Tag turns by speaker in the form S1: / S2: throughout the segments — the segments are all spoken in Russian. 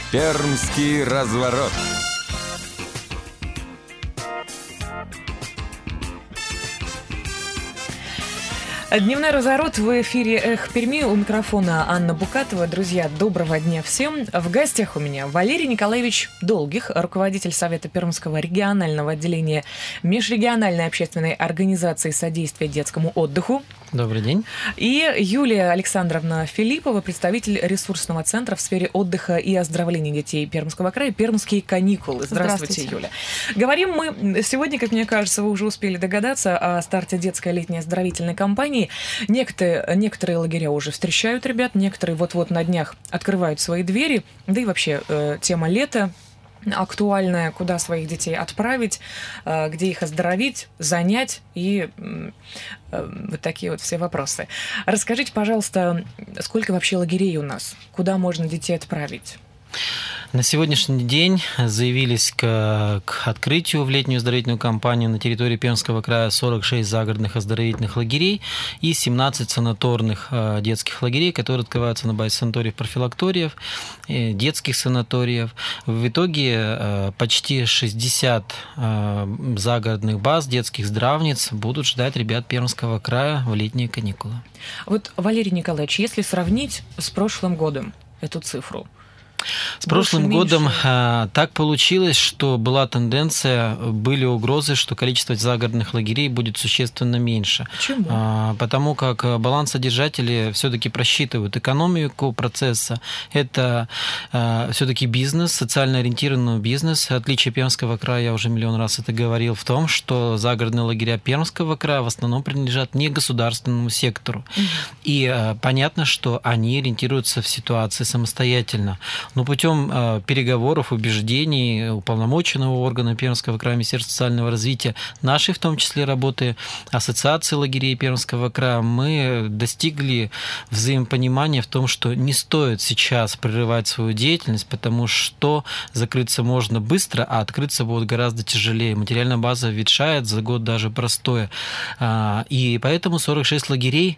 S1: Пермский разворот.
S2: Дневной разворот в эфире «Эх Перми». У микрофона Анна Букатова. Друзья, доброго дня всем. В гостях у меня Валерий Николаевич Долгих, руководитель Совета Пермского регионального отделения Межрегиональной общественной организации содействия детскому отдыху.
S3: Добрый день. И
S2: Юлия Александровна Филиппова, представитель ресурсного центра в сфере отдыха и оздоровления детей Пермского края «Пермские каникулы». Здравствуйте, Юля. Говорим мы сегодня, как мне кажется, вы уже успели догадаться, о старте детской летней оздоровительной кампании. Некоторые лагеря уже встречают ребят, некоторые вот-вот на днях открывают свои двери. Да и вообще тема лета актуальная, куда своих детей отправить, где их оздоровить, занять и вот такие вот все вопросы. Расскажите, пожалуйста, сколько вообще лагерей у нас? Куда можно детей отправить?
S3: На сегодняшний день заявились к открытию в летнюю оздоровительную кампанию на территории Пермского края 46 загородных оздоровительных лагерей и 17 санаторных детских лагерей, которые открываются на базе санаториев-профилакториев, детских санаториев. В итоге почти 60 загородных баз детских здравниц будут ждать ребят Пермского края в летние каникулы.
S2: Вот, Валерий Николаевич, если сравнить с прошлым годом эту цифру,
S3: с прошлым годом так получилось, что была тенденция, были угрозы, что количество загородных лагерей будет существенно меньше.
S2: Почему?
S3: Потому как балансодержатели все-таки просчитывают экономику процесса. Это все-таки бизнес, социально ориентированный бизнес. Отличие Пермского края, я уже миллион раз это говорил, в том, что загородные лагеря Пермского края в основном принадлежат не государственному сектору. И понятно, что они ориентируются в ситуации самостоятельно. Но путем переговоров, убеждений уполномоченного органа Пермского края Министерства социального развития, нашей в том числе работы Ассоциации лагерей Пермского края, мы достигли взаимопонимания в том, что не стоит сейчас прерывать свою деятельность, потому что закрыться можно быстро, а открыться будет гораздо тяжелее. Материальная база ветшает, за год даже простое. И поэтому 46 лагерей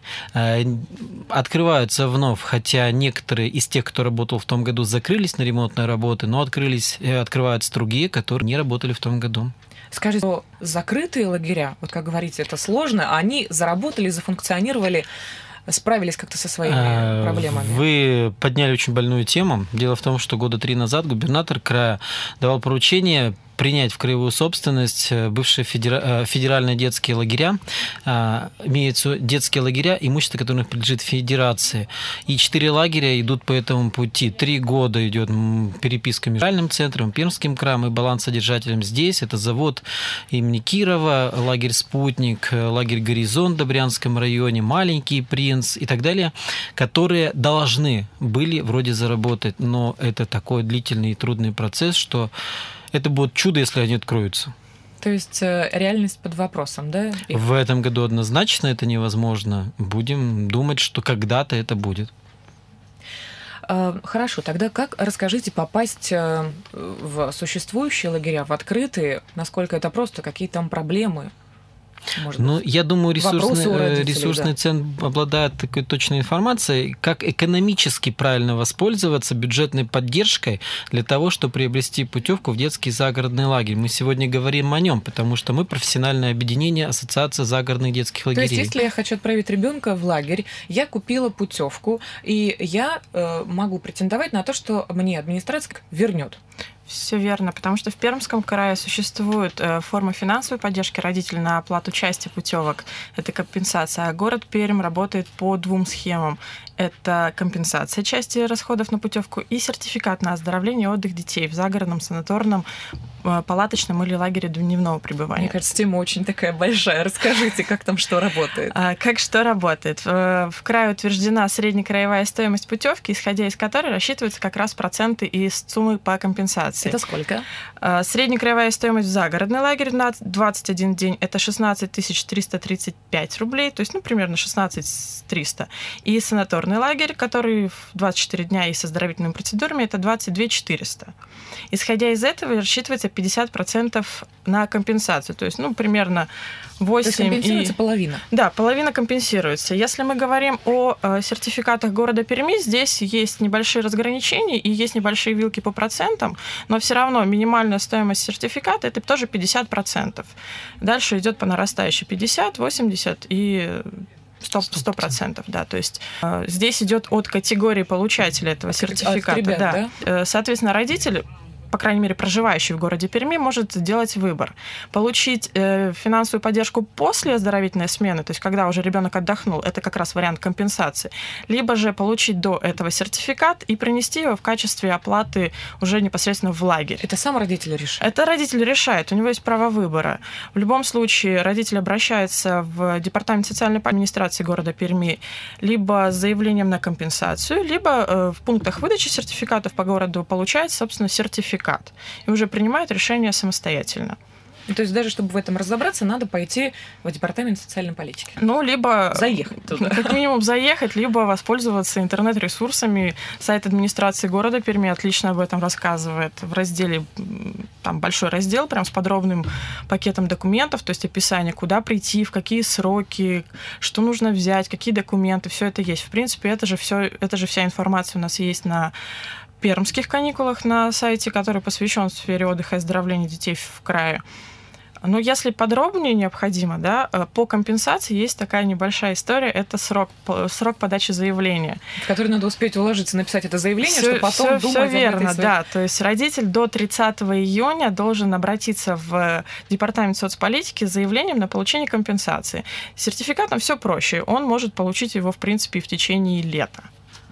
S3: открываются вновь, хотя некоторые из тех, кто работал в том году, закрылись на ремонтные работы, но открываются другие, которые не работали в том году.
S2: Скажите, закрытые лагеря, вот как говорите, это сложно, они заработали, зафункционировали, справились как-то со своими проблемами? Вы
S3: подняли очень больную тему. Дело в том, что года 3 назад губернатор края давал поручение принять в краевую собственность бывшие федеральные детские лагеря, имеются детские лагеря, имущество которых принадлежит федерации. И 4 лагеря идут по этому пути. 3 года идет переписка между федеральным центром, Пермским краем и балансодержателем здесь. Это завод имени Кирова, лагерь «Спутник», лагерь «Горизонт» в Добрянском районе, «Маленький принц» и так далее, которые должны были вроде заработать. Но это такой длительный и трудный процесс, что это будет чудо, если они откроются.
S2: То есть реальность под вопросом, да?
S3: В этом году однозначно это невозможно. Будем думать, что когда-то это будет.
S2: Хорошо, тогда расскажите, попасть в существующие лагеря, в открытые, насколько это просто, какие там проблемы?
S3: Я думаю, ресурсный центр обладает такой точной информацией, как экономически правильно воспользоваться бюджетной поддержкой для того, чтобы приобрести путевку в детский загородный лагерь. Мы сегодня говорим о нем, потому что мы профессиональное объединение Ассоциация загородных детских лагерей.
S2: То есть, если я хочу отправить ребенка в лагерь, я купила путевку, и я могу претендовать на то, что мне администрация вернет.
S4: Все верно, потому что в Пермском крае существует форма финансовой поддержки родителей на оплату части путевок. Это компенсация. А город Пермь работает по 2 схемам. Это компенсация части расходов на путевку и сертификат на оздоровление и отдых детей в загородном, санаторном, палаточном или лагере дневного пребывания.
S2: Мне кажется, тема очень такая большая. Расскажите, как там что работает?
S4: Как что работает? В крае утверждена среднекраевая стоимость путевки, исходя из которой рассчитываются как раз проценты из суммы по компенсации.
S2: Это сколько?
S4: Среднекраевая стоимость в загородный лагерь на 21 день – это 16 335 рублей, то есть примерно 16 300. И санаторный лагерь, который в 24 дня и с оздоровительными процедурами, это 22 400. Исходя из этого рассчитывается 50% на компенсацию. То есть, примерно 8...
S2: То есть компенсируется половина?
S4: Да, половина компенсируется. Если мы говорим о сертификатах города Перми, здесь есть небольшие разграничения и есть небольшие вилки по процентам, но все равно минимальная стоимость сертификата – это тоже 50%. Дальше идет по нарастающей 50, 80 и 100%, да, то есть здесь идет от категории получателя этого сертификата.
S2: От ребят,
S4: да. Соответственно, родитель, по крайней мере, проживающий в городе Перми, может сделать выбор. Получить финансовую поддержку после оздоровительной смены, то есть когда уже ребенок отдохнул, это как раз вариант компенсации, либо же получить до этого сертификат и принести его в качестве оплаты уже непосредственно в лагерь.
S2: Это сам родитель решает?
S4: Это родитель решает, у него есть право выбора. В любом случае родитель обращается в департамент социальной администрации города Перми либо с заявлением на компенсацию, либо в пунктах выдачи сертификатов по городу получает, собственно, сертификат и уже принимает решение самостоятельно.
S2: То есть даже чтобы в этом разобраться, надо пойти в департамент социальной политики.
S4: Либо...
S2: Заехать туда.
S4: Как минимум заехать, либо воспользоваться интернет-ресурсами. Сайт администрации города Перми отлично об этом рассказывает. В разделе, там большой раздел, прям с подробным пакетом документов, то есть описание, куда прийти, в какие сроки, что нужно взять, какие документы, все это есть. В принципе, это же вся информация у нас есть на пермских каникулах на сайте, который посвящен сфере отдыха и оздоровления детей в крае. Но если подробнее необходимо, да, по компенсации есть такая небольшая история, это срок подачи заявления.
S2: В который надо успеть уложиться, написать это заявление, чтобы потом думать об этой
S4: верно, да. То есть родитель до 30 июня должен обратиться в департамент соцполитики с заявлением на получение компенсации. С сертификатом все проще. Он может получить его, в принципе, и в течение лета.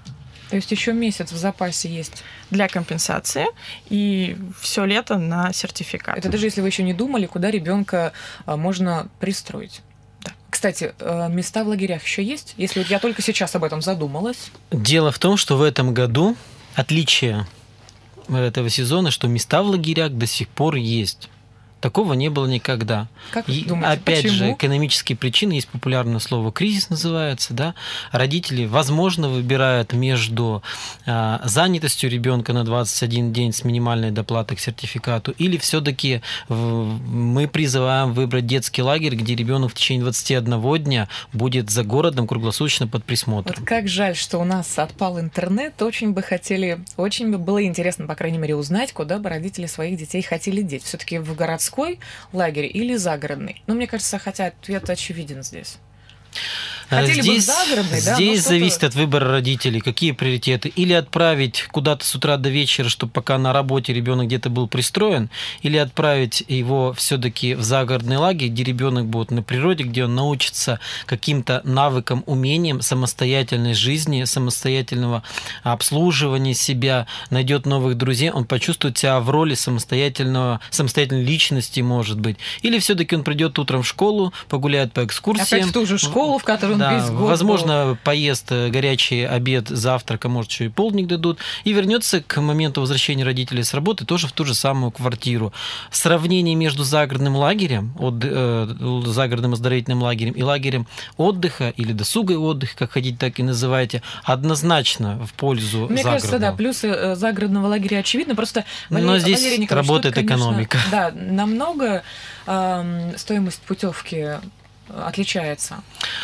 S2: То есть еще месяц в запасе есть
S4: для компенсации и все лето на сертификат.
S2: Это даже если вы еще не думали, куда ребенка можно пристроить.
S4: Да.
S2: Кстати, места в лагерях еще есть? Если вот я только сейчас об этом задумалась.
S3: Дело в том, что в этом году отличие этого сезона, что места в лагерях до сих пор есть. Такого не было никогда.
S2: Как вы думаете,
S3: опять
S2: почему?
S3: же, экономические причины, есть популярное слово «кризис» называется, да. Родители, возможно, выбирают между занятостью ребенка на 21 день с минимальной доплатой к сертификату, или все-таки мы призываем выбрать детский лагерь, где ребенок в течение 21 дня будет за городом круглосуточно под присмотром.
S2: Вот как жаль, что у нас отпал интернет. Очень бы было интересно, по крайней мере, узнать, куда бы родители своих детей хотели деть. Все-таки в городской лагерь или загородный? Мне кажется, хотя ответ очевиден здесь. Хотели
S3: здесь,
S2: бы загородный, да?
S3: Здесь зависит от выбора родителей, какие приоритеты. Или отправить куда-то с утра до вечера, чтобы пока на работе ребенок где-то был пристроен, или отправить его все-таки в загородный лагерь, где ребенок будет на природе, где он научится каким-то навыкам, умениям самостоятельной жизни, самостоятельного обслуживания себя, найдет новых друзей, он почувствует себя в роли самостоятельной личности, может быть. Или все-таки он придет утром в школу, погуляет по экскурсиям.
S2: Опять в ту же школу, в которой он весь год
S3: возможно,
S2: был.
S3: поест горячий обед, завтрак, а может, еще и полдник дадут, и вернется к моменту возвращения родителей с работы тоже в ту же самую квартиру. Сравнение между загородным лагерем, загородным оздоровительным лагерем и лагерем отдыха или досуга и отдыха, как хотите, так и называйте, однозначно в пользу
S2: Мне
S3: загородного.
S2: кажется, да, плюсы загородного лагеря очевидно. Просто
S3: но здесь работает экономика.
S2: Да, намного стоимость путевки отличается.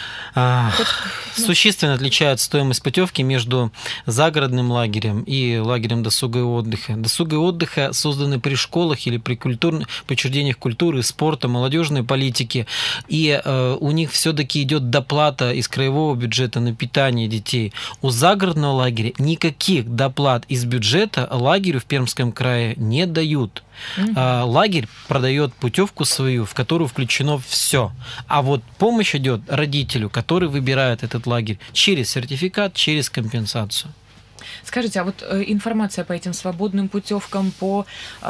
S3: Существенно отличается стоимость путевки между загородным лагерем и лагерем досуга и отдыха. Досуга и отдыха созданы при школах или при учреждениях культуры, спорта, молодежной политики, и у них все-таки идет доплата из краевого бюджета на питание детей. У загородного лагеря никаких доплат из бюджета лагерю в Пермском крае не дают. Лагерь продает путевку свою, в которую включено все. А вот помощь идет родителю, который выбирает этот лагерь через сертификат, через компенсацию.
S2: Скажите, а вот информация по этим свободным путевкам, по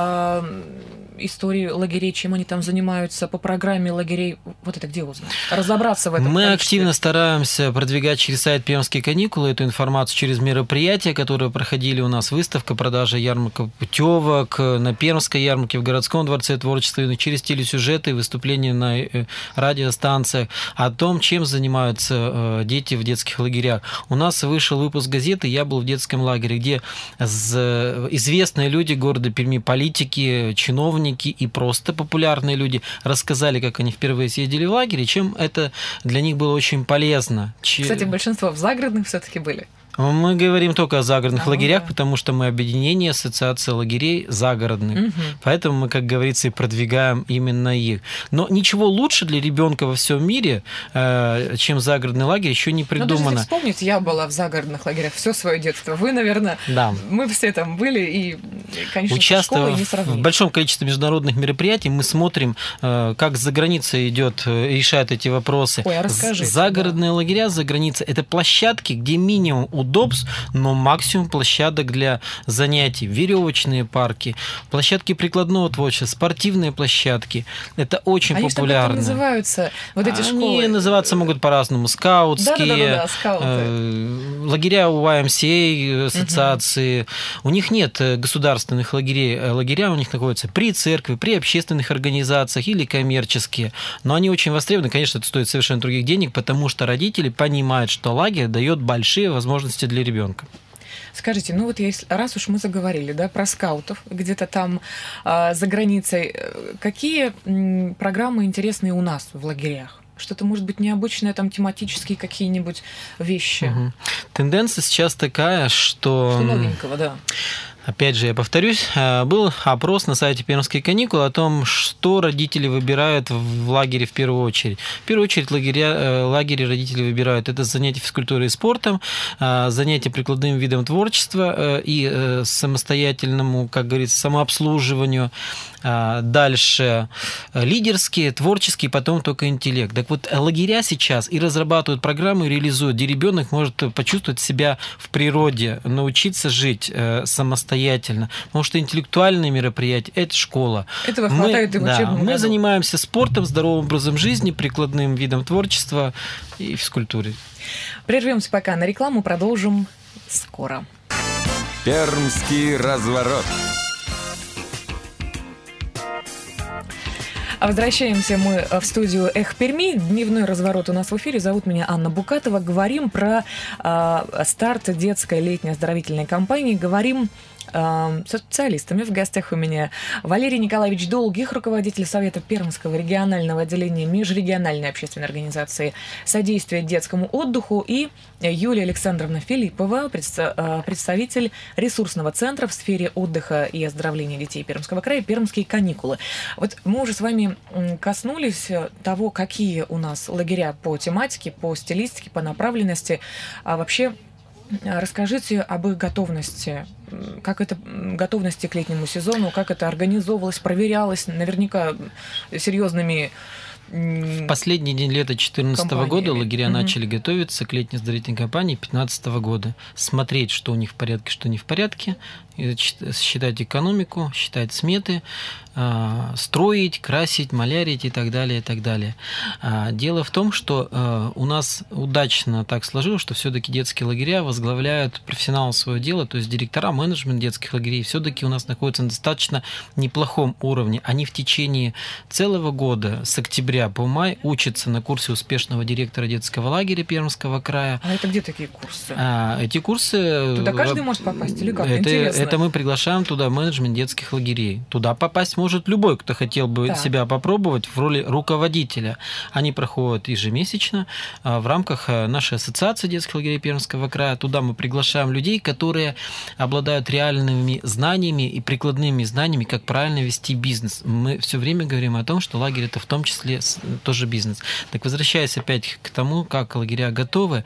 S2: истории лагерей, чем они там занимаются, по программе лагерей, вот это где узнать? Разобраться в этом.
S3: Мы активно стараемся продвигать через сайт «Пермские каникулы» эту информацию через мероприятия, которые проходили у нас, выставка, продажа ярмарка путевок на Пермской ярмарке, в городском дворце творчества, через телесюжеты, выступления на радиостанциях о том, чем занимаются дети в детских лагерях. У нас вышел выпуск газеты «Я был в детском Ивановском лагере, где известные люди города Перми, политики, чиновники и просто популярные люди рассказали, как они впервые съездили в лагерь, и чем это для них было очень полезно.
S2: Кстати, большинство в загородных все-таки были.
S3: Мы говорим только о загородных лагерях, да. Потому что мы объединение ассоциации лагерей загородных. Поэтому мы, как говорится, и продвигаем именно их. Но ничего лучше для ребенка во всем мире, чем загородный лагерь, еще не придумано.
S2: Даже вспомните, я была в загородных лагерях все свое детство. Вы, наверное,
S3: да.
S2: Мы все там были, и, конечно,
S3: участвуя в большом количестве международных мероприятий, мы смотрим, как за границей идет, решают эти вопросы.
S2: Ой, а расскажите,
S3: загородные лагеря за границей – это площадки, где минимум удобств, но максимум площадок для занятий. Веревочные парки, площадки прикладного творчества, спортивные площадки. Это очень популярно.
S2: Они называются, вот эти школы?
S3: Они называться могут по-разному. Скаутские,
S2: да, скауты.
S3: Лагеря у YMCA, ассоциации. У них нет государственных лагерей. Лагеря у них находятся при церкви, при общественных организациях или коммерческие. Но они очень востребованы. Конечно, это стоит совершенно других денег, потому что родители понимают, что лагерь дает большие возможности для ребенка.
S2: Скажите, ну вот раз уж мы заговорили, да, про скаутов где-то там за границей, какие программы интересные у нас в лагерях? Что-то, может быть, необычное, там, тематические какие-нибудь вещи?
S3: Тенденция сейчас такая, что
S2: новенького, да.
S3: Опять же, я повторюсь, был опрос на сайте «Пермские каникулы» о том, что родители выбирают в лагере в первую очередь. В первую очередь лагерь родители выбирают это занятия физкультурой и спортом, занятия прикладным видом творчества и самостоятельному, как говорится, самообслуживанию. Дальше лидерские, творческие, потом только интеллект. Так вот, лагеря сейчас и разрабатывают программы, и реализуют, где ребенок может почувствовать себя в природе, научиться жить самостоятельно. Потому что интеллектуальные мероприятия – это школа.
S2: Этого хватает и в учебном году.
S3: Мы занимаемся спортом, здоровым образом жизни, прикладным видом творчества и физкультурой.
S2: Прервемся пока на рекламу, продолжим скоро.
S1: Пермский разворот.
S2: Возвращаемся мы в студию «Эх, Перми». Дневной разворот у нас в эфире. Зовут меня Анна Букатова. Говорим про старт детской летней оздоровительной кампании. Говорим со специалистами. В гостях у меня Валерий Николаевич Долгих, руководитель Совета Пермского регионального отделения межрегиональной общественной организации «Содействие детскому отдыху», и Юлия Александровна Филиппова, представитель ресурсного центра в сфере отдыха и оздоровления детей Пермского края «Пермские каникулы». Вот мы уже с вами коснулись того, какие у нас лагеря по тематике, по стилистике, по направленности. А вообще, расскажите об их готовности. Как это готовности к летнему сезону, как это организовывалось, проверялось, наверняка серьезными.
S3: В последний день лета 2014 года лагеря начали готовиться к летней оздоровительной кампании 2015 года. Смотреть, что у них в порядке, что не в порядке, считать экономику, считать сметы, строить, красить, малярить и так далее, и так далее. Дело в том, что у нас удачно так сложилось, что все-таки детские лагеря возглавляют профессионалы своего дела, то есть директора, менеджмент детских лагерей все-таки у нас находятся на достаточно неплохом уровне. Они в течение целого года, с октября по май, учатся на курсе успешного директора детского лагеря Пермского края.
S2: А это где такие курсы?
S3: Эти курсы...
S2: Туда каждый может попасть или как? Интересно.
S3: Это мы приглашаем туда менеджмент детских лагерей. Туда попасть может любой, кто хотел бы себя попробовать в роли руководителя. Они проходят ежемесячно в рамках нашей ассоциации детских лагерей Пермского края. Туда мы приглашаем людей, которые обладают реальными знаниями и прикладными знаниями, как правильно вести бизнес. Мы все время говорим о том, что лагерь – это в том числе тоже бизнес. Так, возвращаясь опять к тому, как лагеря готовы,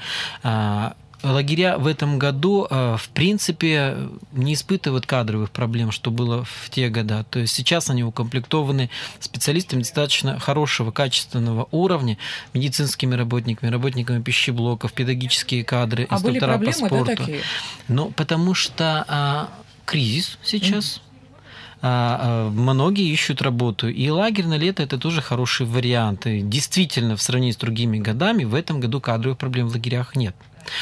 S3: лагеря в этом году, в принципе, не испытывают кадровых проблем, что было в те годы. То есть сейчас они укомплектованы специалистами достаточно хорошего, качественного уровня, медицинскими работниками, работниками пищеблоков, педагогические кадры, инструктора по спорту. Да, такие? Ну, потому что кризис сейчас. Многие ищут работу. И лагерь на лето – это тоже хороший вариант. И действительно, в сравнении с другими годами, в этом году кадровых проблем в лагерях нет.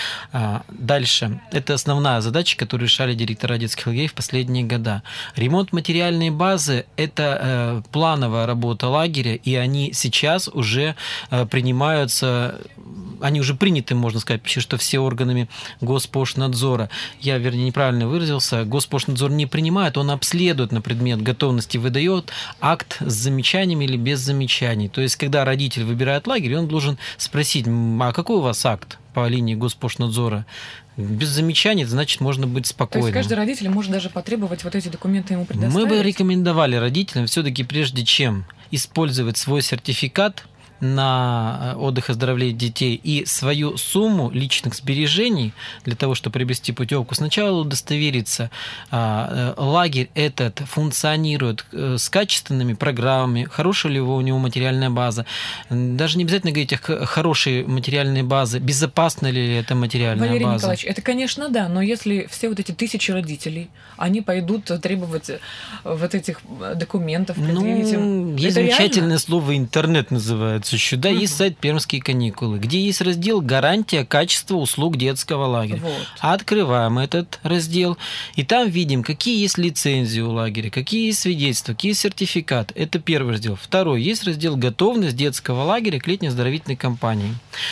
S3: Дальше. Это основная задача, которую решали директора детских лагерей в последние года. Ремонт материальной базы – это плановая работа лагеря, и они сейчас уже принимаются они уже приняты, можно сказать, почти что все органами Госпошнадзора. Я, вернее, неправильно выразился. Госпошнадзор не принимает, он обследует на предмет готовности, выдает акт с замечаниями или без замечаний. То есть, когда родитель выбирает лагерь, он должен спросить, а какой у вас акт по линии Госпошнадзора? Без замечаний, значит, можно быть спокойным.
S2: То есть каждый родитель может даже потребовать вот эти документы ему предоставить?
S3: Мы бы рекомендовали родителям все-таки, прежде чем использовать свой сертификат на отдых и оздоровление детей и свою сумму личных сбережений для того, чтобы приобрести путевку, сначала удостовериться, лагерь этот функционирует с качественными программами, хорошая ли у него материальная база. Даже не обязательно говорить о хорошей материальной базе, безопасна ли это материальная
S2: Валерий
S3: база.
S2: Николаевич, это, конечно, да, но если все вот эти тысячи родителей, они пойдут требовать вот этих документов, предъявить им,
S3: есть
S2: это
S3: замечательное
S2: реально?
S3: Слово «интернет» называется. Еще, да, есть сайт «Пермские каникулы», где есть раздел «Гарантия качества услуг детского лагеря».
S2: Вот.
S3: Открываем этот раздел, и там видим, какие есть лицензии у лагеря, какие есть свидетельства, какие есть сертификаты. Это первый раздел. Второй. Есть раздел «Готовность детского лагеря к летней оздоровительной кампании».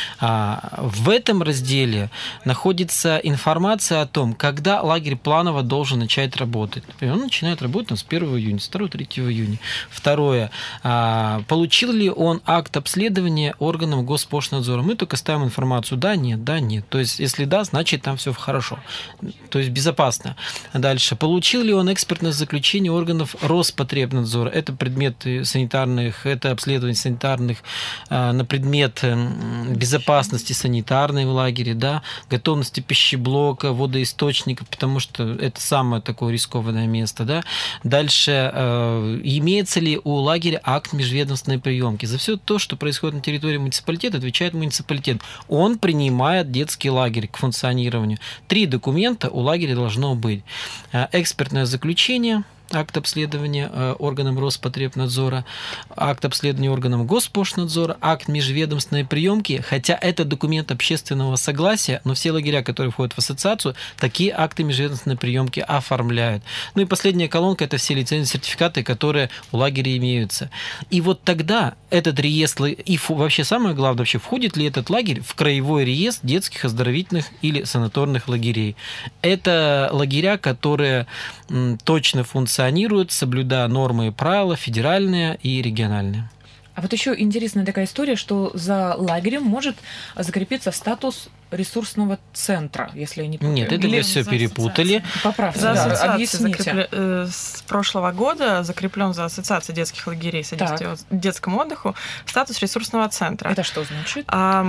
S3: В этом разделе находится информация о том, когда лагерь планово должен начать работать. Например, он начинает работать с 1 июня, с 2-3 июня. Второе. Получил ли он акт обследования органом Госпошнадзора? Мы только ставим информацию да, нет, да, нет. То есть, если да, значит, там все хорошо. То есть, безопасно. Дальше. Получил ли он экспертное заключение органов Роспотребнадзора? Это предметы санитарных, это обследование санитарных на предмет безопасности санитарной в лагере, да, готовности пищеблока, водоисточников, потому что это самое такое рискованное место, да. Дальше. Имеется ли у лагеря акт межведомственной приемки? За все то, что происходит на территории муниципалитета, отвечает муниципалитет. Он принимает детский лагерь к функционированию. 3 документа у лагеря должно быть. Экспертное заключение, акт обследования органом Роспотребнадзора, акт обследования органом Госпошнадзора, акт межведомственной приемки, хотя это документ общественного согласия, но все лагеря, которые входят в ассоциацию, такие акты межведомственной приемки оформляют. Ну и последняя колонка – это все лицензии, сертификаты, которые у лагеря имеются. И вот тогда этот реестр, и вообще самое главное, вообще входит ли этот лагерь в краевой реестр детских оздоровительных или санаторных лагерей. Это лагеря, которые точно функционируют, соблюдая нормы и правила федеральные и региональные.
S2: А вот еще интересная такая история, что за лагерем может закрепиться статус ресурсного центра, если я не помню.
S3: Нет, это вы все перепутали.
S2: Поправьте,
S4: За
S2: да,
S4: ассоциацией
S2: объясните.
S4: с прошлого года закреплен за Ассоциацией детских лагерей содействия детскому отдыху статус ресурсного центра.
S2: Это что значит?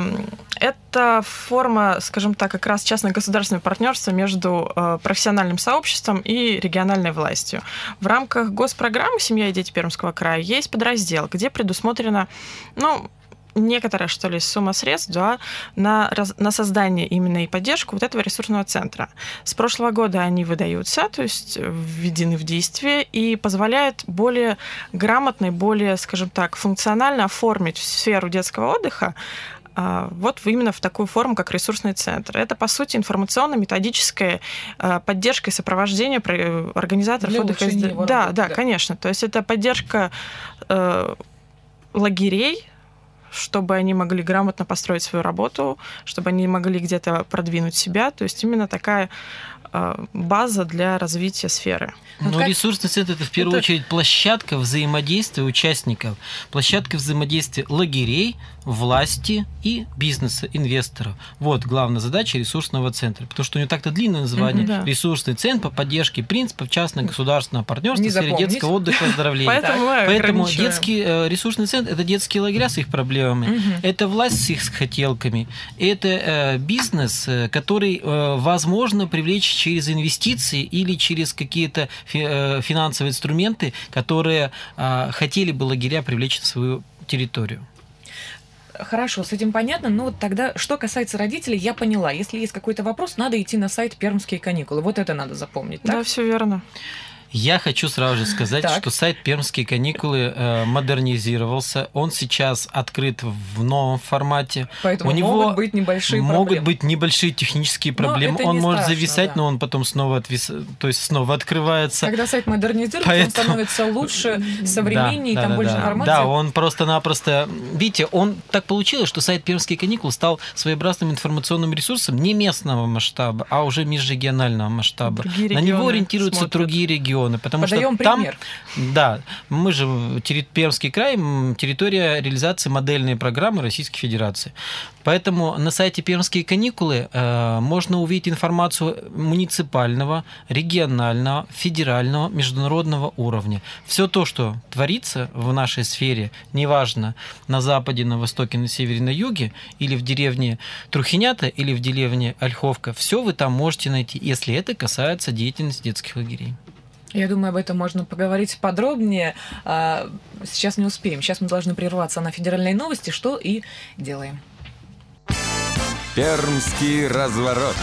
S4: Это форма, скажем так, как раз частно-государственного партнерства между профессиональным сообществом и региональной властью. В рамках госпрограммы «Семья и дети Пермского края» есть подраздел, где предусмотрено, некоторая, что ли, сумма средств, да, на создание именно и поддержку вот этого ресурсного центра. С прошлого года они выдаются, то есть введены в действие и позволяют более грамотно и более, скажем так, функционально оформить сферу детского отдыха вот именно в такую форму, как ресурсный центр. Это, по сути, информационно-методическая поддержка и сопровождение организаторов отдыха. Да, конечно. То есть это поддержка лагерей, чтобы они могли грамотно построить свою работу, чтобы они могли где-то продвинуть себя. То есть именно такая база для развития сферы.
S3: Но ресурсный центр – это в первую очередь площадка взаимодействия участников, площадка взаимодействия лагерей, власти и бизнеса, инвесторов. Вот главная задача ресурсного центра. Потому что у него так-то длинное название. Ресурсный центр по поддержке принципов частно-государственного партнерства в сфере детского отдыха и оздоровления. Поэтому детский ресурсный центр – это детские лагеря с их проблемами, это власть с их хотелками, это бизнес, который возможно привлечь через инвестиции или через какие-то финансовые инструменты, которые хотели бы лагеря привлечь на свою территорию.
S2: Хорошо, с этим понятно. Но вот тогда, что касается родителей, я поняла. Если есть какой-то вопрос, надо идти на сайт «Пермские каникулы». Вот это надо запомнить, так?
S4: Да, все верно.
S3: Я хочу сразу же сказать, что сайт «Пермские каникулы» модернизировался. Он сейчас открыт в новом формате.
S2: Поэтому могут быть небольшие проблемы.
S3: Могут быть небольшие технические проблемы. Он может зависать, но он потом снова открывается.
S2: Когда сайт модернизируется, он становится лучше, современнее, там больше информации.
S3: Да, он просто-напросто... Видите, он так получилось, что сайт «Пермские каникулы» стал своеобразным информационным ресурсом не местного масштаба, а уже межрегионального масштаба. На него ориентируются другие регионы. Потому
S2: Подаем
S3: что там,
S2: пример.
S3: да, мы же Пермский край, территория реализации модельной программы Российской Федерации. Поэтому на сайте «Пермские каникулы» можно увидеть информацию муниципального, регионального, федерального, международного уровня. Все то, что творится в нашей сфере, неважно, на западе, на востоке, на севере, на юге, или в деревне Трухинята, или в деревне Ольховка, все вы там можете найти, если это касается деятельности детских лагерей.
S2: Я думаю, об этом можно поговорить подробнее. Сейчас не успеем. Сейчас мы должны прерваться на федеральные новости, что и делаем.
S1: Пермский разворот.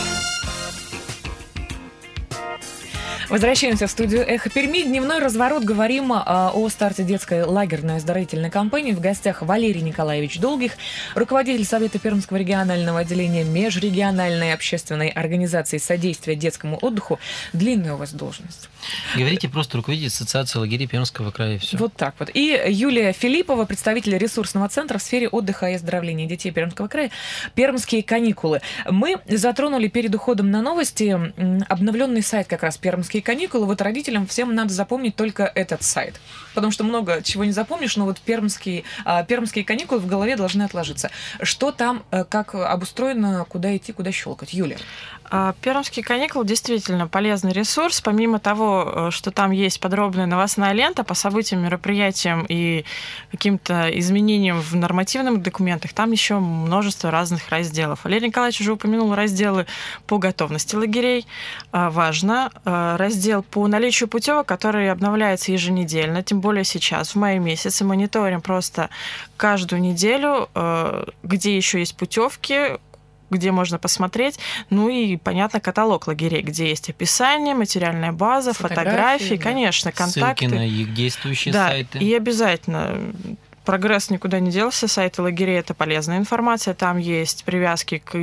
S2: Возвращаемся в студию «Эхо Перми». Дневной разворот. Говорим о старте детской лагерной оздоровительной кампании. В гостях Валерий Николаевич Долгих, руководитель Совета Пермского регионального отделения межрегиональной общественной организации содействия детскому отдыху. Длинная у вас должность.
S3: Говорите просто руководитель Ассоциации лагерей Пермского края. Все.
S2: Вот так вот. И Юлия Филиппова, представитель ресурсного центра в сфере отдыха и оздоровления детей Пермского края «Пермские каникулы». Мы затронули перед уходом на новости обновленный сайт как раз «Пермские каникулы». Вот родителям всем надо запомнить только этот сайт. Потому что много чего не запомнишь, но вот пермские каникулы в голове должны отложиться. Что там, как обустроено, куда идти, куда щелкать? Юлия.
S4: Пермские каникулы действительно полезный ресурс. Помимо того, что там есть подробная новостная лента по событиям, мероприятиям и каким-то изменениям в нормативных документах, там еще множество разных разделов. Валерий Николаевич уже упомянул разделы по готовности лагерей. Важно. Раздел по наличию путевок, который обновляется еженедельно, тем более сейчас, в мае месяце. Мониторим просто каждую неделю, где еще есть путевки, где можно посмотреть, ну и, понятно, каталог лагерей, где есть описание, материальная база, фотографии, да. Конечно, контакты.
S3: Ссылки на их действующие сайты.
S4: И обязательно прогресс никуда не делся. Сайты лагерей — это полезная информация. Там есть привязки к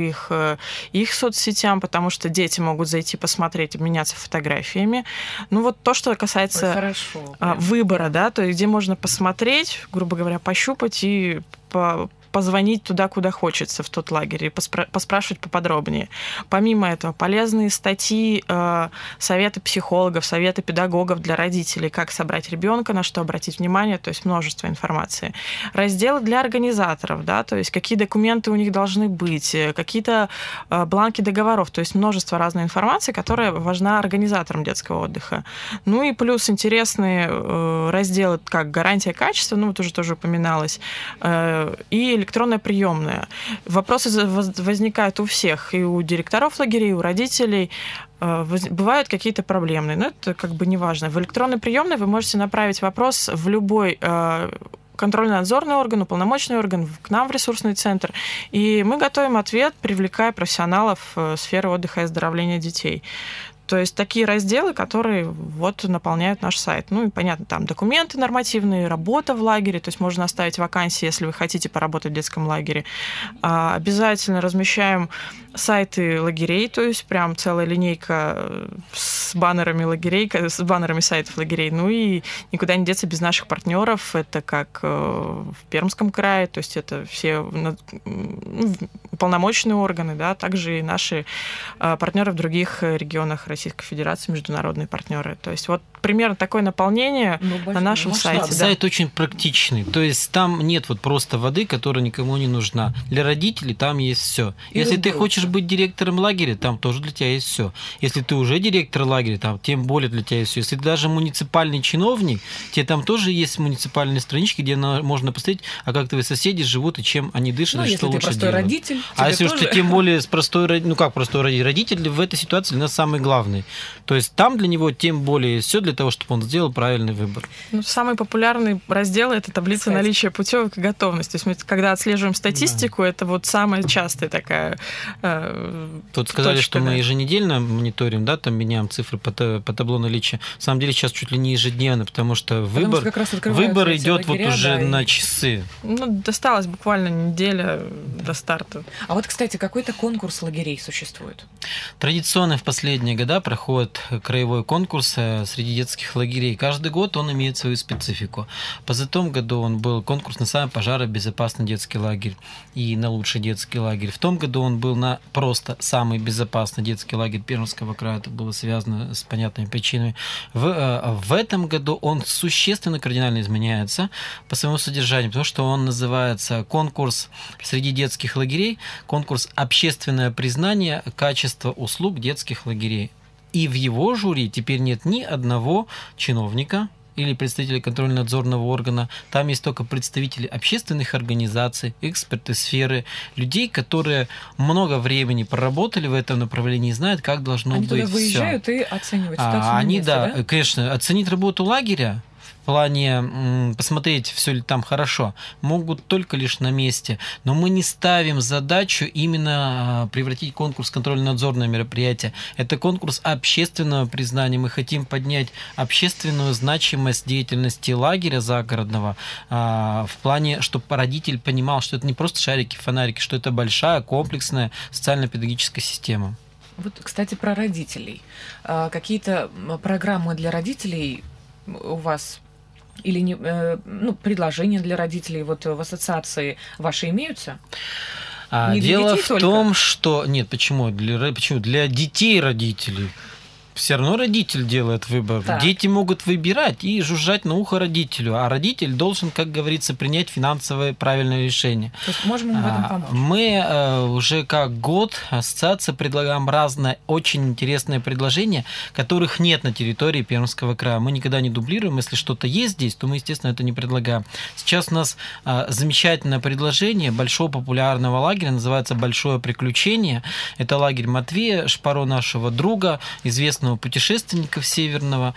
S4: их соцсетям, потому что дети могут зайти посмотреть, обменяться фотографиями. Ну вот то, что касается выбора, да, то есть где можно посмотреть, грубо говоря, пощупать и позвонить туда, куда хочется, в тот лагерь, и поспрашивать поподробнее. Помимо этого, полезные статьи, советы психологов, советы педагогов для родителей, как собрать ребенка, на что обратить внимание, то есть множество информации. Разделы для организаторов, да, то есть какие документы у них должны быть, какие-то бланки договоров, то есть множество разной информации, которая важна организаторам детского отдыха. Ну и плюс интересные разделы, как гарантия качества, ну вот уже тоже упоминалось, и электронная приемная. Вопросы возникают у всех, и у директоров лагерей, и у родителей. Бывают какие-то проблемные, но это как бы не важно. В электронной приемной вы можете направить вопрос в любой контрольно-надзорный орган, уполномоченный орган, к нам в ресурсный центр. И мы готовим ответ, привлекая профессионалов сферы отдыха и оздоровления детей. То есть такие разделы, которые вот наполняют наш сайт. Ну и понятно, там документы нормативные, работа в лагере, то есть можно оставить вакансии, если вы хотите поработать в детском лагере. Обязательно размещаем сайты лагерей, то есть прям целая линейка с баннерами лагерей, с баннерами сайтов лагерей. Ну и никуда не деться без наших партнеров. Это как в Пермском крае, то есть это все уполномоченные органы, да, также и наши партнеры в других регионах Российской Федерации, международные партнеры. То есть вот примерно такое наполнение на нашем сайте. Да.
S3: Сайт очень практичный, то есть там нет вот просто воды, которая никому не нужна. Для родителей там есть все. Если ты хочешь быть директором лагеря, там тоже для тебя есть все. Если ты уже директор лагеря, там тем более для тебя есть все. Если ты даже муниципальный чиновник, тебе там тоже есть муниципальные странички, где можно посмотреть, а как твои соседи живут и чем они дышат, и что лучше делают.
S2: Родитель,
S3: а если уж ты тем более простой родитель в этой ситуации для нас самый главный. главный. То есть там для него тем более все для того, чтобы он сделал правильный выбор.
S4: Ну, самый популярный раздел — это таблица наличия путевок и готовность. То есть мы, когда отслеживаем статистику, это вот самая частая такая
S3: Тут сказали,
S4: точка,
S3: что мы еженедельно мониторим, да, там меняем цифры по табло наличия. На самом деле сейчас чуть ли не ежедневно, потому что выбор идет вот уже на часы.
S4: Ну, досталось буквально неделя до старта.
S2: А вот, кстати, какой-то конкурс лагерей существует?
S3: Традиционно в последние года проходит краевой конкурс среди детских лагерей. Каждый год он имеет свою специфику. В позатом году он был конкурс на самый пожаробезопасный детский лагерь и на лучший детский лагерь. В том году он был на просто самый безопасный детский лагерь Пермского края. Это было связано с понятными причинами. В этом году он существенно кардинально изменяется по своему содержанию, потому что он называется конкурс среди детских лагерей, конкурс «Общественное признание качества услуг детских лагерей». И в его жюри теперь нет ни одного чиновника или представителя контрольно-надзорного органа. Там есть только представители общественных организаций, эксперты сферы, людей, которые много времени проработали в этом направлении и знают, как должно быть.
S2: Они туда выезжают и оценивают ситуацию на месте, да?
S3: Конечно, оценить работу лагеря в плане посмотреть, все ли там хорошо, могут только лишь на месте. Но мы не ставим задачу именно превратить конкурс в контрольно-надзорное мероприятие. Это конкурс общественного признания. Мы хотим поднять общественную значимость деятельности лагеря загородного в плане, чтобы родитель понимал, что это не просто шарики, фонарики, что это большая, комплексная социально-педагогическая система.
S2: Вот, кстати, про родителей. Какие-то программы для родителей у вас или предложения для родителей вот в ассоциации ваши имеются?
S3: Дело в том, что... Нет, почему? Для детей родителей. Все равно родитель делает выбор. Так. Дети могут выбирать и жужжать на ухо родителю, а родитель должен, как говорится, принять финансовое правильное решение.
S2: То есть можем мы в этом помочь?
S3: Мы уже как год ассоциация предлагаем разные очень интересные предложения, которых нет на территории Пермского края. Мы никогда не дублируем. Если что-то есть здесь, то мы, естественно, это не предлагаем. Сейчас у нас замечательное предложение большого популярного лагеря, называется «Большое приключение». Это лагерь Матвея Шпаро, нашего друга, известного путешественников северного.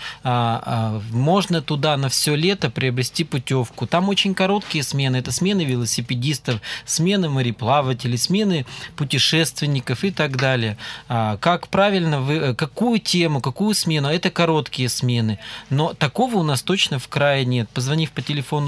S3: Можно туда на все лето приобрести путевку. Там очень короткие смены. Это смены велосипедистов, смены мореплавателей, смены путешественников и так далее. Как правильно, какую тему, какую смену? Это короткие смены. Но такого у нас точно в крае нет. Позвонив по телефону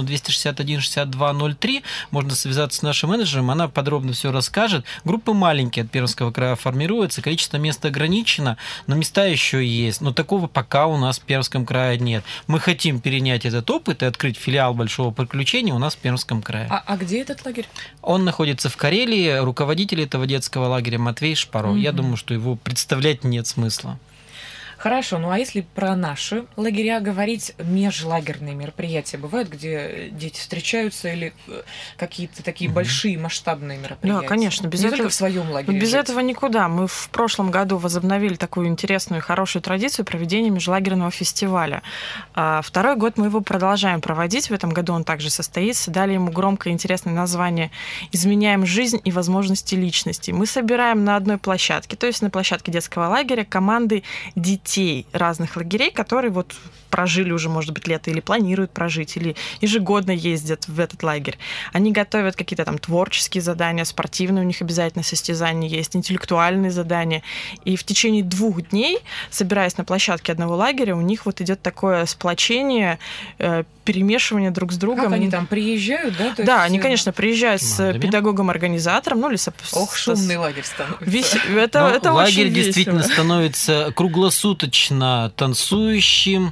S3: 261-62-03, можно связаться с нашим менеджером, она подробно все расскажет. Группы маленькие от Пермского края формируются, количество мест ограничено, но места еще есть, но такого пока у нас в Пермском крае нет. Мы хотим перенять этот опыт и открыть филиал Большого приключения у нас в Пермском крае.
S2: А где этот лагерь?
S3: Он находится в Карелии. Руководитель этого детского лагеря Матвей Шпаро. Я думаю, что его представлять нет смысла.
S2: Хорошо, ну а если про наши лагеря говорить, межлагерные мероприятия бывают, где дети встречаются, или какие-то такие большие масштабные мероприятия?
S4: Да, конечно.
S2: Без этого в своем лагере.
S4: Без этого никуда. Мы в прошлом году возобновили такую интересную и хорошую традицию проведения межлагерного фестиваля. Второй год мы его продолжаем проводить. В этом году он также состоится. Дали ему громкое и интересное название «Изменяем жизнь и возможности личности». Мы собираем на одной площадке, то есть на площадке детского лагеря, команды детей разных лагерей, которые вот прожили уже, может быть, лето или планируют прожить, или ежегодно ездят в этот лагерь. Они готовят какие-то там творческие задания, спортивные у них обязательно состязания есть, интеллектуальные задания. И в течение 2 дней, собираясь на площадке одного лагеря, у них вот идет такое сплочение, перемешивание друг с другом.
S2: Как они там приезжают, да?
S4: Да, они, конечно, приезжают с педагогом-организатором, ну или
S2: шумный лагерь становится.
S3: Это лагерь действительно становится круглосуточно танцующим,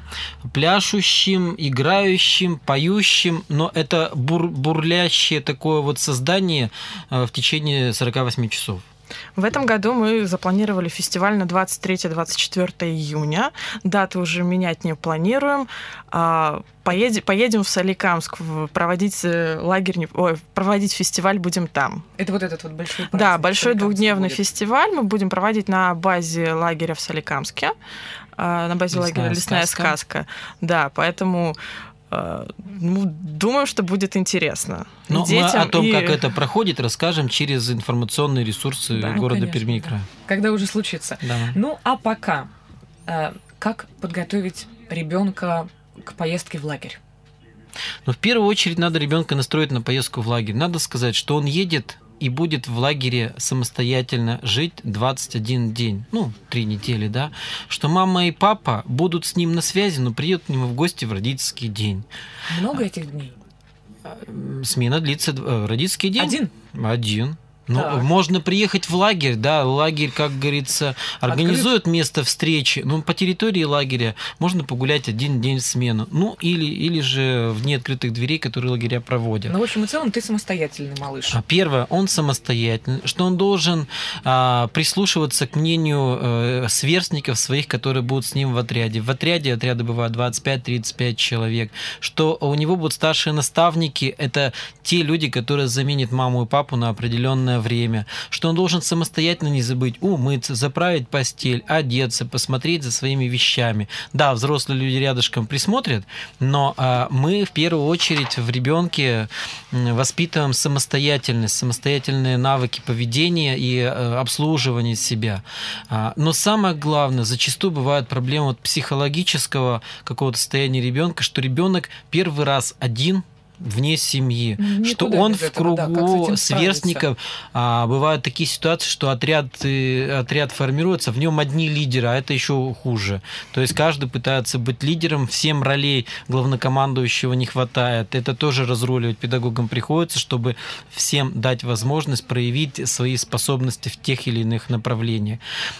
S3: пляшущим, играющим, поющим, но это бурлящее такое вот создание в течение 48 часов.
S4: В этом году мы запланировали фестиваль на 23-24 июня. Даты уже менять не планируем. Поедем в Соликамск проводить фестиваль будем там.
S2: Это вот этот вот большой праздник?
S4: Да, большой 2-дневный фестиваль мы будем проводить на базе лагеря в Соликамске, на базе лагеря «Лесная сказка». Да, поэтому... думаю, что будет интересно.
S3: Но мы о том, как это проходит, расскажем через информационные ресурсы города Перми и края.
S2: Когда уже случится.
S3: Да.
S2: Ну, а пока Как подготовить ребенка к поездке в лагерь?
S3: Но в первую очередь надо ребенка настроить на поездку в лагерь. Надо сказать, что он едет и будет в лагере самостоятельно жить 21 день, 3 недели, да, что мама и папа будут с ним на связи, но приедут к нему в гости в родительский день.
S2: Много этих дней?
S3: Смена длится... Родительский день? Один. Можно приехать в лагерь, да, лагерь, как говорится, организует место встречи, по территории лагеря можно погулять один день в смену, или же вне открытых дверей, которые лагеря проводят.
S2: В общем и целом ты самостоятельный малыш.
S3: Первое, он самостоятельный, что он должен прислушиваться к мнению сверстников своих, которые будут с ним в отряде. В отряде отряды бывают 25-35 человек, что у него будут старшие наставники, это те люди, которые заменят маму и папу на определенное время, что он должен самостоятельно не забыть умыться, заправить постель, одеться, посмотреть за своими вещами. Да, взрослые люди рядышком присмотрят, но мы в первую очередь в ребенке воспитываем самостоятельность, самостоятельные навыки поведения и обслуживания себя. Но самое главное, зачастую бывает проблема психологического какого-то состояния ребенка, что ребенок первый раз один вне семьи, что он в кругу сверстников. Бывают такие ситуации, что отряд формируется, в нем одни лидеры, а это еще хуже. То есть каждый пытается быть лидером, всем ролей главнокомандующего не хватает. Это тоже разруливать педагогам приходится, чтобы всем дать возможность проявить свои способности в тех или иных направлениях.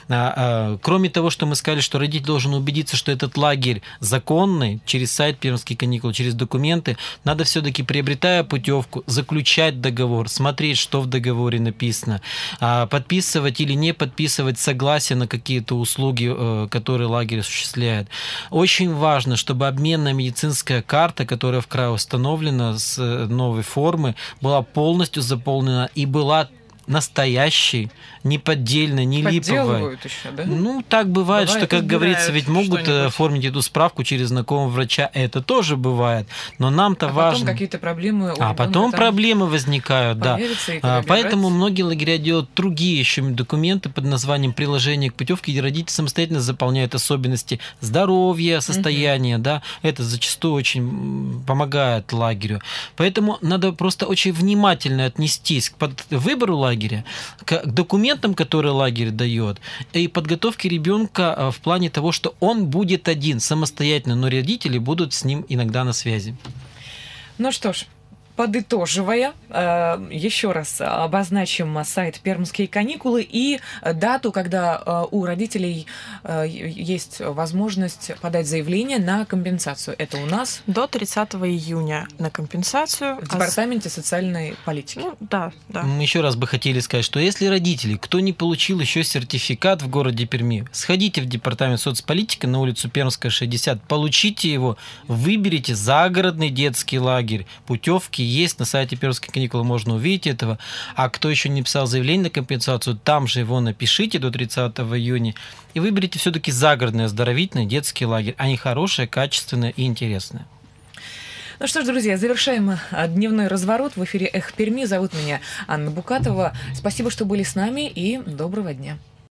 S3: Кроме того, что мы сказали, что родитель должен убедиться, что этот лагерь законный, через сайт «Пермские каникулы», через документы, надо все-таки, приобретая путевку, заключать договор, смотреть, что в договоре написано, подписывать или не подписывать согласие на какие-то услуги, которые лагерь осуществляет. Очень важно, чтобы обменная медицинская карта, которая в крае установлена с новой формы, была полностью заполнена и была настоящий, не поддельный, не липовый.
S2: Подделывают еще, да?
S3: Так бывает, что, как говорится, ведь могут оформить эту справку через знакомого врача. Это тоже бывает. Но нам-то важно...
S2: потом какие-то проблемы...
S3: потом проблемы возникают, да. Поэтому многие лагеря делают другие еще документы под названием «Приложение к путевке», где родители самостоятельно заполняют особенности здоровья, состояния, да. Это зачастую очень помогает лагерю. Поэтому надо просто очень внимательно отнестись к выбору лагеря, к документам, которые лагерь дает, и подготовке ребенка в плане того, что он будет один, самостоятельно, но родители будут с ним иногда на связи.
S2: Ну что ж, подытоживая, еще раз обозначим сайт «Пермские каникулы» и дату, когда у родителей есть возможность подать заявление на компенсацию. Это у нас?
S4: До 30 июня на компенсацию.
S2: В Департаменте социальной политики.
S4: Да.
S3: Мы еще раз бы хотели сказать, что если родители, кто не получил еще сертификат в городе Перми, сходите в Департамент соцполитики на улицу Пермская, 60, получите его, выберите загородный детский лагерь, путевки есть на сайте «Пермские каникулы», можно увидеть этого. А кто еще не писал заявление на компенсацию, там же его напишите до 30 июня и выберите все-таки загородный оздоровительный детский лагерь. Они хорошие, качественные и интересные.
S2: Ну что ж, друзья, завершаем дневной разворот. В эфире «Эх Перми». Зовут меня Анна Букатова. Спасибо, что были с нами, и доброго дня.